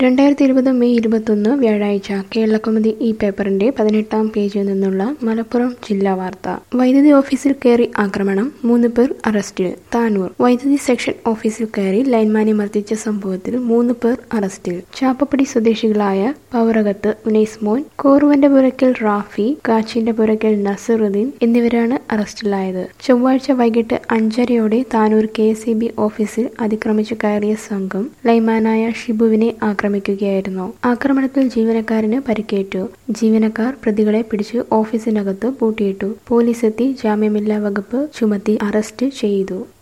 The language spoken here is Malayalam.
2020 മെയ് 21 വ്യാഴാഴ്ച കേരളകൗമുദി ഈ പേപ്പറിന്റെ 18-ാം പേജിൽ നിന്നുള്ള മലപ്പുറം ജില്ലാ വാർത്ത. വൈദ്യുതി ഓഫീസിൽ കയറി ആക്രമണം, 3 പേർ അറസ്റ്റിൽ. താനൂർ വൈദ്യുതി സെക്ഷൻ ഓഫീസിൽ കയറി ലൈൻമാനെ മർദ്ദിച്ച സംഭവത്തിൽ 3 പേർ അറസ്റ്റിൽ. ചാപ്പപ്പടി സ്വദേശികളായ പവറകത്ത് ഉനൈസ് മോൻ, കോറുവന്റെ പുരയ്ക്കൽ റാഫി, കാച്ചിന്റെ പുരയ്ക്കൽ നസറുദ്ദീൻ എന്നിവരാണ് അറസ്റ്റിലായത്. ചൊവ്വാഴ്ച വൈകിട്ട് 5:30 താനൂർ KSEB ഓഫീസിൽ അതിക്രമിച്ചു കയറിയ സംഘം ലൈൻമാനായ ഷിബുവിനെ ആക്രമിക്കുകയായിരുന്നു. ആക്രമണത്തിൽ ജീവനക്കാരന് പരിക്കേറ്റു. ജീവനക്കാർ പ്രതികളെ പിടിച്ച് ഓഫീസിനകത്ത് പൂട്ടിയിട്ടു. പോലീസെത്തി ജാമ്യമില്ലാ വകുപ്പ് ചുമത്തി അറസ്റ്റ് ചെയ്തു.